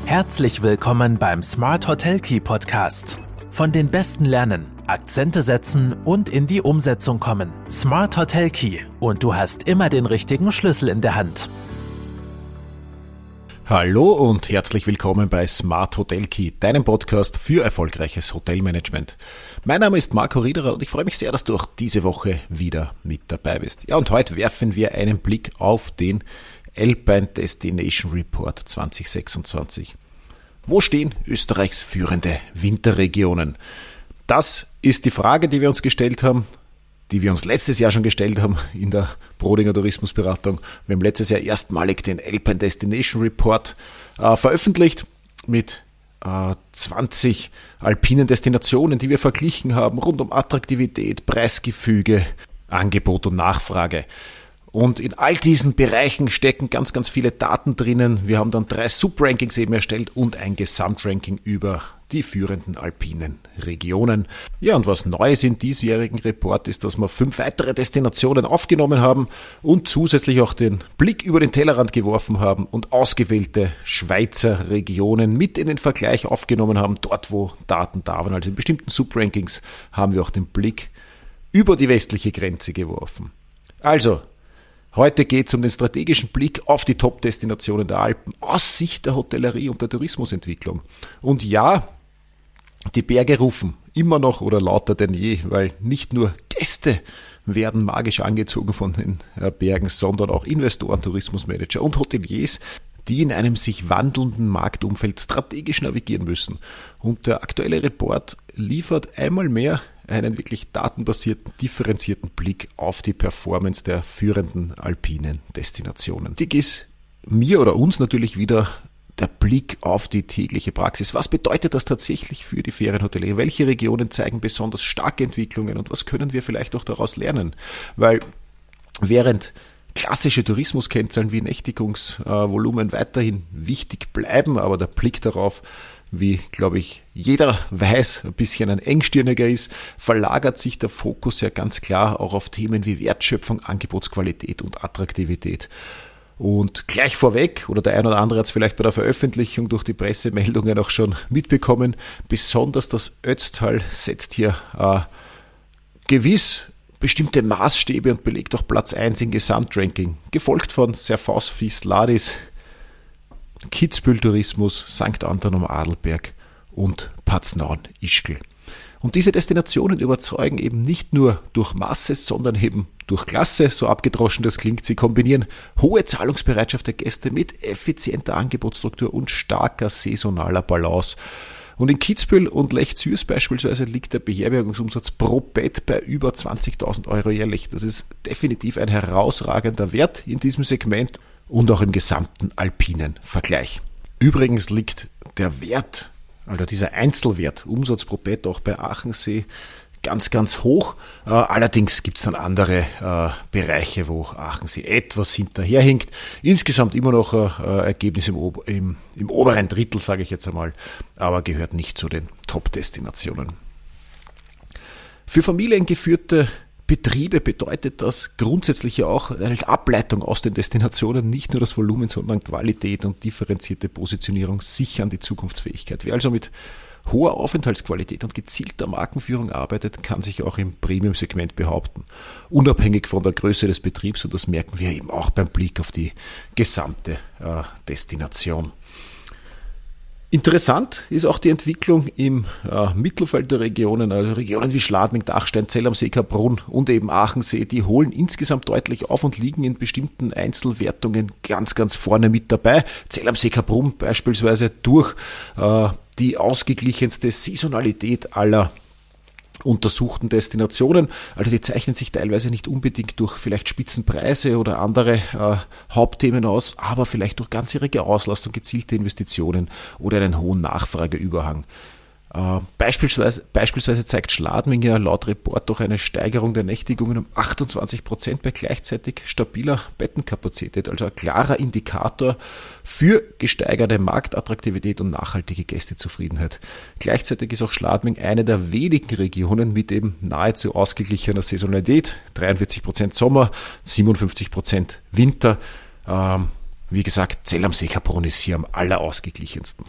Herzlich willkommen beim Smart Hotel Key Podcast. Von den Besten lernen, Akzente setzen und in die Umsetzung kommen. Smart Hotel Key und du hast immer den richtigen Schlüssel in der Hand. Hallo und herzlich willkommen bei Smart Hotel Key, deinem Podcast für erfolgreiches Hotelmanagement. Mein Name ist Marco Riederer und ich freue mich sehr, dass du auch diese Woche wieder mit dabei bist. Ja, und heute werfen wir einen Blick auf den Alpine Destination Report 2026. Wo stehen Österreichs führende Winterregionen? Das ist die Frage, die wir uns gestellt haben, die wir uns letztes Jahr schon gestellt haben in der Brodinger Tourismusberatung. Wir haben letztes Jahr erstmalig den Alpine Destination Report veröffentlicht mit 20 alpinen Destinationen, die wir verglichen haben, rund um Attraktivität, Preisgefüge, Angebot und Nachfrage. Und in all diesen Bereichen stecken ganz, ganz viele Daten drinnen. Wir haben dann 3 Subrankings eben erstellt und ein Gesamtranking über die führenden alpinen Regionen. Ja, und was Neues in diesjährigen Report ist, dass wir 5 weitere Destinationen aufgenommen haben und zusätzlich auch den Blick über den Tellerrand geworfen haben und ausgewählte Schweizer Regionen mit in den Vergleich aufgenommen haben, dort wo Daten da waren. Also in bestimmten Subrankings haben wir auch den Blick über die westliche Grenze geworfen. Also, heute geht es um den strategischen Blick auf die Top-Destinationen der Alpen aus Sicht der Hotellerie und der Tourismusentwicklung. Und ja, die Berge rufen immer noch oder lauter denn je, weil nicht nur Gäste werden magisch angezogen von den Bergen, sondern auch Investoren, Tourismusmanager und Hoteliers, die in einem sich wandelnden Marktumfeld strategisch navigieren müssen. Und der aktuelle Report liefert einmal mehr einen wirklich datenbasierten, differenzierten Blick auf die Performance der führenden alpinen Destinationen. Wichtig ist mir oder uns natürlich wieder der Blick auf die tägliche Praxis. Was bedeutet das tatsächlich für die Ferienhotellerie? Welche Regionen zeigen besonders starke Entwicklungen und was können wir vielleicht auch daraus lernen? Weil während klassische Tourismuskennzahlen wie Nächtigungsvolumen weiterhin wichtig bleiben, aber der Blick darauf, wie, glaube ich, jeder weiß, ein bisschen ein engstirniger ist, verlagert sich der Fokus ja ganz klar auch auf Themen wie Wertschöpfung, Angebotsqualität und Attraktivität. Und gleich vorweg, oder der ein oder andere hat es vielleicht bei der Veröffentlichung durch die Pressemeldungen auch schon mitbekommen, besonders das Ötztal setzt hier gewiss bestimmte Maßstäbe und belegt auch Platz 1 im Gesamtranking, gefolgt von Servaus Vis-Ladis, Kitzbühel Tourismus, St. Anton am Adelberg und Paznaun-Ischgl. Und diese Destinationen überzeugen eben nicht nur durch Masse, sondern eben durch Klasse, so abgedroschen das klingt. Sie kombinieren hohe Zahlungsbereitschaft der Gäste mit effizienter Angebotsstruktur und starker saisonaler Balance. Und in Kitzbühel und Lech Zürs beispielsweise liegt der Beherbergungsumsatz pro Bett bei über 20.000 Euro jährlich. Das ist definitiv ein herausragender Wert in diesem Segment und auch im gesamten alpinen Vergleich. Übrigens liegt der Wert, also dieser Einzelwert, Umsatz pro Bett auch bei Achensee ganz, ganz hoch. Allerdings gibt es dann andere Bereiche, wo Achensee etwas hinterherhinkt. Insgesamt immer noch ein Ergebnis im oberen Drittel, sage ich jetzt einmal, aber gehört nicht zu den Top-Destinationen. Für familiengeführte Betriebe bedeutet das grundsätzlich ja auch als Ableitung aus den Destinationen nicht nur das Volumen, sondern Qualität und differenzierte Positionierung sichern die Zukunftsfähigkeit. Wer also mit hoher Aufenthaltsqualität und gezielter Markenführung arbeitet, kann sich auch im Premium-Segment behaupten, unabhängig von der Größe des Betriebs, und das merken wir eben auch beim Blick auf die gesamte Destination. Interessant ist auch die Entwicklung im Mittelfeld der Regionen, also Regionen wie Schladming, Dachstein, Zell am See, Kaprun und eben Achensee, die holen insgesamt deutlich auf und liegen in bestimmten Einzelwertungen ganz, ganz vorne mit dabei. Zell am See, Kaprun beispielsweise durch die ausgeglichenste Saisonalität aller untersuchten Destinationen. Also die zeichnen sich teilweise nicht unbedingt durch vielleicht Spitzenpreise oder andere Hauptthemen aus, aber vielleicht durch ganzjährige Auslastung, gezielte Investitionen oder einen hohen Nachfrageüberhang. Beispielsweise zeigt Schladming ja laut Report doch eine Steigerung der Nächtigungen um 28% bei gleichzeitig stabiler Bettenkapazität, also ein klarer Indikator für gesteigerte Marktattraktivität und nachhaltige Gästezufriedenheit. Gleichzeitig ist auch Schladming eine der wenigen Regionen mit eben nahezu ausgeglichener Saisonalität, 43% Sommer, 57% Winter. wie gesagt, Zell am See Kaprun ist hier am allerausgeglichensten.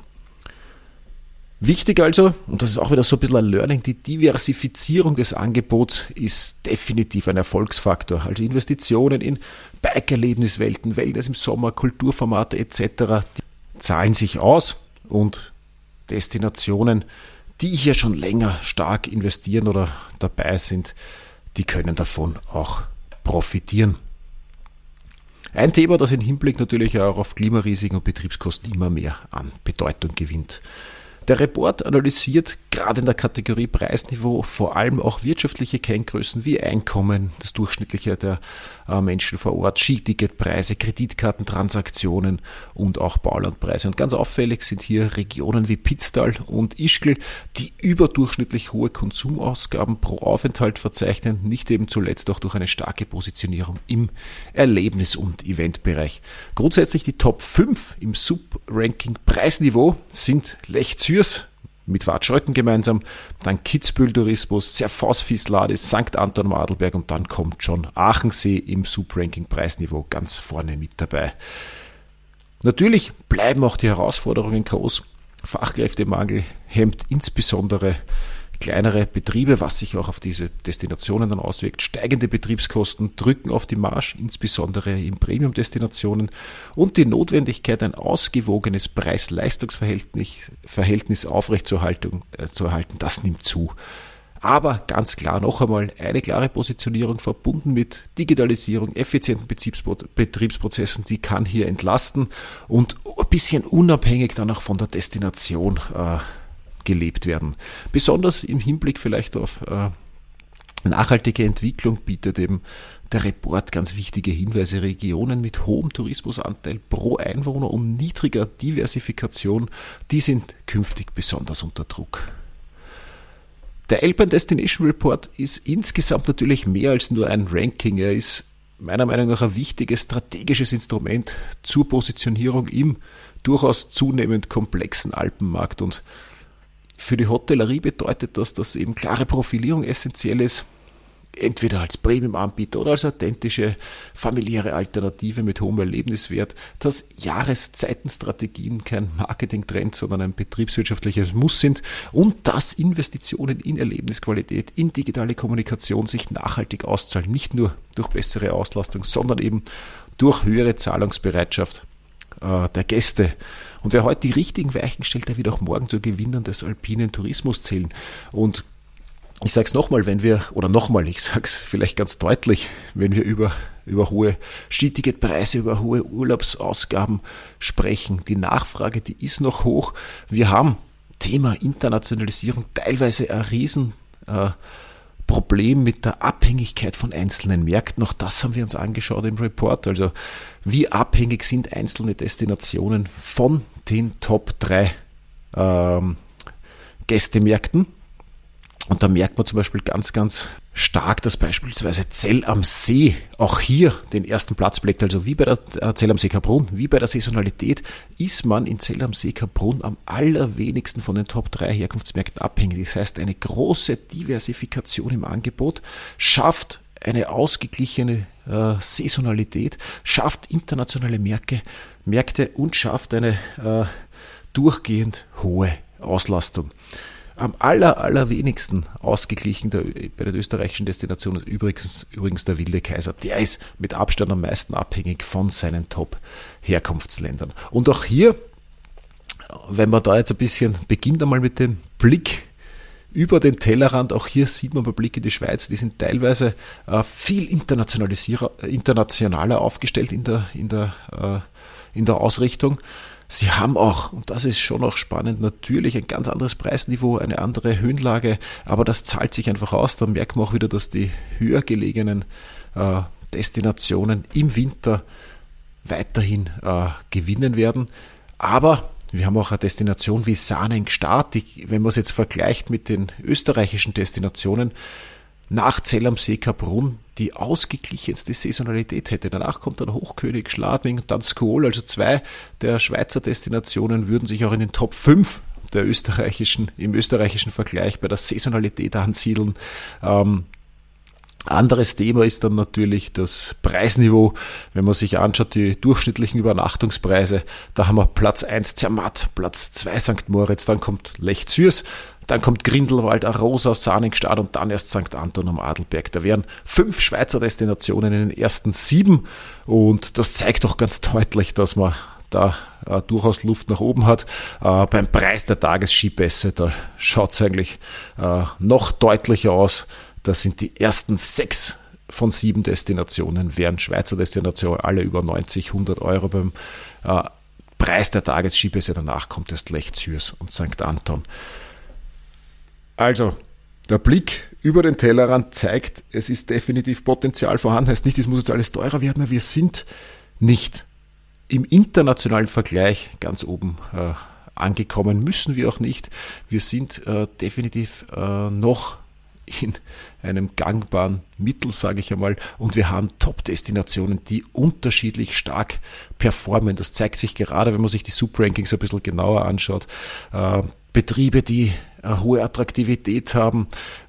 Wichtig also, und das ist auch wieder so ein bisschen ein Learning, die Diversifizierung des Angebots ist definitiv ein Erfolgsfaktor. Also Investitionen in Bike-Erlebniswelten, Wellness im Sommer, Kulturformate etc. die zahlen sich aus und Destinationen, die hier schon länger stark investieren oder dabei sind, die können davon auch profitieren. Ein Thema, das im Hinblick natürlich auch auf Klimarisiken und Betriebskosten immer mehr an Bedeutung gewinnt. Der Report analysiert gerade in der Kategorie Preisniveau vor allem auch wirtschaftliche Kenngrößen wie Einkommen, das durchschnittliche der Menschen vor Ort, Skiticketpreise, Kreditkartentransaktionen und auch Baulandpreise. Und ganz auffällig sind hier Regionen wie Pitztal und Ischgl, die überdurchschnittlich hohe Konsumausgaben pro Aufenthalt verzeichnen, nicht eben zuletzt auch durch eine starke Positionierung im Erlebnis- und Eventbereich. Grundsätzlich die Top 5 im Sub-Ranking Preisniveau sind Lech Zürs mit Watschröcken gemeinsam, dann Kitzbühel Tourismus, Servaus-Visladis, St. Anton am Adelberg und dann kommt schon Aachensee im Sub-Ranking-Preisniveau ganz vorne mit dabei. Natürlich bleiben auch die Herausforderungen groß. Fachkräftemangel hemmt insbesondere kleinere Betriebe, was sich auch auf diese Destinationen dann auswirkt. Steigende Betriebskosten drücken auf die Marge, insbesondere in Premium-Destinationen. Und die Notwendigkeit, ein ausgewogenes Preis-Leistungs-Verhältnis aufrechtzuerhalten, das nimmt zu. Aber ganz klar noch einmal eine klare Positionierung verbunden mit Digitalisierung, effizienten Betriebsprozessen, die kann hier entlasten und ein bisschen unabhängig dann auch von der Destination gelebt werden. Besonders im Hinblick vielleicht auf nachhaltige Entwicklung bietet eben der Report ganz wichtige Hinweise. Regionen mit hohem Tourismusanteil pro Einwohner und niedriger Diversifikation, die sind künftig besonders unter Druck. Der Alpine Destination Report ist insgesamt natürlich mehr als nur ein Ranking. Er ist meiner Meinung nach ein wichtiges strategisches Instrument zur Positionierung im durchaus zunehmend komplexen Alpenmarkt. Und für die Hotellerie bedeutet das, dass eben klare Profilierung essentiell ist, entweder als Premium-Anbieter oder als authentische familiäre Alternative mit hohem Erlebniswert, dass Jahreszeitenstrategien kein Marketingtrend, sondern ein betriebswirtschaftliches Muss sind und dass Investitionen in Erlebnisqualität, in digitale Kommunikation sich nachhaltig auszahlen, nicht nur durch bessere Auslastung, sondern eben durch höhere Zahlungsbereitschaft der Gäste. Und wer heute die richtigen Weichen stellt, der wird auch morgen zu Gewinnern des alpinen Tourismus zählen. Und ich sage es nochmal, ich sage es vielleicht ganz deutlich, wenn wir über hohe Skiticketpreise, über hohe Urlaubsausgaben sprechen. Die Nachfrage, die ist noch hoch. Wir haben Thema Internationalisierung teilweise ein Riesenproblem mit der Abhängigkeit von einzelnen Märkten. Auch das haben wir uns angeschaut im Report. Also wie abhängig sind einzelne Destinationen von den Top 3 Gästemärkten? Und da merkt man zum Beispiel ganz, ganz stark, dass beispielsweise Zell am See auch hier den ersten Platz belegt. Also wie bei der Zell am See Kaprun, wie bei der Saisonalität, ist man in Zell am See Kaprun am allerwenigsten von den Top 3 Herkunftsmärkten abhängig. Das heißt, eine große Diversifikation im Angebot schafft eine ausgeglichene Saisonalität, schafft internationale Märkte und schafft eine durchgehend hohe Auslastung. Am allerwenigsten ausgeglichen bei den österreichischen Destinationen übrigens der Wilde Kaiser. Der ist mit Abstand am meisten abhängig von seinen Top-Herkunftsländern. Und auch hier, wenn man da jetzt ein bisschen beginnt einmal mit dem Blick über den Tellerrand, auch hier sieht man beim Blick in die Schweiz, die sind teilweise viel internationaler aufgestellt in der Ausrichtung. Sie haben auch, und das ist schon auch spannend, natürlich ein ganz anderes Preisniveau, eine andere Höhenlage, aber das zahlt sich einfach aus. Da merkt man auch wieder, dass die höher gelegenen Destinationen im Winter weiterhin gewinnen werden. Aber wir haben auch eine Destination wie Sahnen-Gstaad, wenn man es jetzt vergleicht mit den österreichischen Destinationen, nach Zell am See Kaprun die ausgeglichenste Saisonalität hätte. Danach kommt dann Hochkönig, Schladming und dann Scuol, also 2 der Schweizer Destinationen würden sich auch in den Top 5 im österreichischen Vergleich bei der Saisonalität ansiedeln. Anderes Thema ist dann natürlich das Preisniveau. Wenn man sich anschaut, die durchschnittlichen Übernachtungspreise, da haben wir Platz 1 Zermatt, Platz 2 St. Moritz, dann kommt Lech Zürs, dann kommt Grindelwald, Arosa, Saaningstad und dann erst St. Anton am Adelberg. Da wären 5 Schweizer Destinationen in den ersten 7 und das zeigt doch ganz deutlich, dass man da durchaus Luft nach oben hat. Beim Preis der Tagesskipässe, da schaut es eigentlich noch deutlicher aus. Das sind die ersten 6 von 7 Destinationen, wären Schweizer Destinationen, alle über 90, 100 Euro beim Preis der Tagesskipässe. Danach kommt erst Lech Zürs und St. Anton. Also, der Blick über den Tellerrand zeigt, es ist definitiv Potenzial vorhanden. Heißt nicht, es muss jetzt alles teurer werden, aber wir sind nicht im internationalen Vergleich ganz oben angekommen. Müssen wir auch nicht. Wir sind definitiv noch in einem gangbaren Mittel, sage ich einmal, und wir haben Top-Destinationen, die unterschiedlich stark performen. Das zeigt sich gerade, wenn man sich die Sub-Rankings ein bisschen genauer anschaut. Betriebe, die eine hohe Attraktivität haben,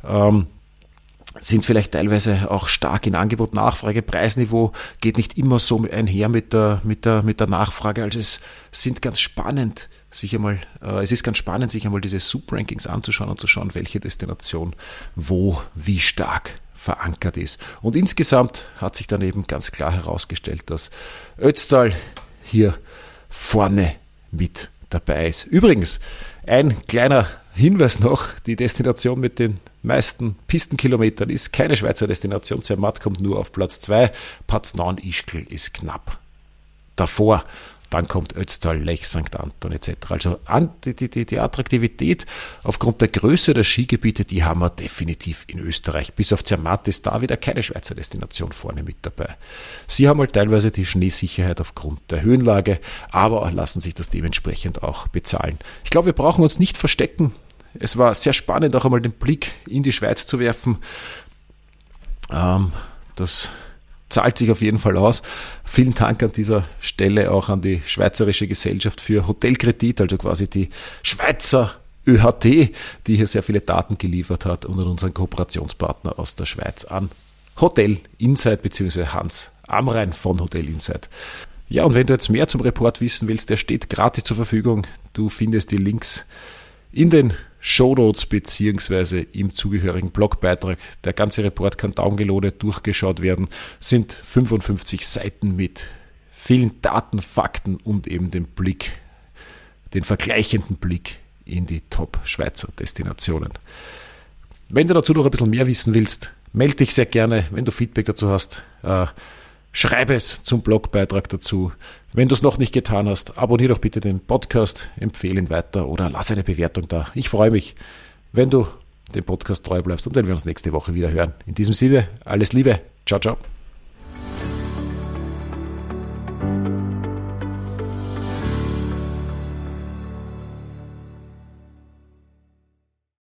sind vielleicht teilweise auch stark in Angebot, Nachfrage, Preisniveau geht nicht immer so einher mit der Nachfrage. Also es ist ganz spannend, sich einmal diese Sub-Rankings anzuschauen und zu schauen, welche Destination wo wie stark verankert ist. Und insgesamt hat sich dann eben ganz klar herausgestellt, dass Ötztal hier vorne mit dabei ist. Übrigens, ein kleiner Hinweis noch, die Destination mit den meisten Pistenkilometern ist keine Schweizer Destination. Zermatt kommt nur auf Platz 2, Paznaun-Ischgl ist knapp davor. Dann kommt Ötztal, Lech, St. Anton etc. Also die Attraktivität aufgrund der Größe der Skigebiete, die haben wir definitiv in Österreich. Bis auf Zermatt ist da wieder keine Schweizer Destination vorne mit dabei. Sie haben halt teilweise die Schneesicherheit aufgrund der Höhenlage, aber lassen sich das dementsprechend auch bezahlen. Ich glaube, wir brauchen uns nicht verstecken. Es war sehr spannend, auch einmal den Blick in die Schweiz zu werfen. Das zahlt sich auf jeden Fall aus. Vielen Dank an dieser Stelle auch an die Schweizerische Gesellschaft für Hotelkredit, also quasi die Schweizer ÖHT, die hier sehr viele Daten geliefert hat, und an unseren Kooperationspartner aus der Schweiz, an Hotel Insight bzw. Hans Amrein von Hotel Insight. Ja, und wenn du jetzt mehr zum Report wissen willst, der steht gratis zur Verfügung. Du findest die Links in den Shownotes beziehungsweise im zugehörigen Blogbeitrag. Der ganze Report kann downgeloadet, durchgeschaut werden. Sind 55 Seiten mit vielen Daten, Fakten und eben den vergleichenden Blick in die Top-Schweizer Destinationen. Wenn du dazu noch ein bisschen mehr wissen willst, melde dich sehr gerne. Wenn du Feedback dazu hast, schreibe es zum Blogbeitrag dazu. Wenn du es noch nicht getan hast, abonniere doch bitte den Podcast, empfehle ihn weiter oder lass eine Bewertung da. Ich freue mich, wenn du dem Podcast treu bleibst und wenn wir uns nächste Woche wieder hören. In diesem Sinne, alles Liebe. Ciao, ciao.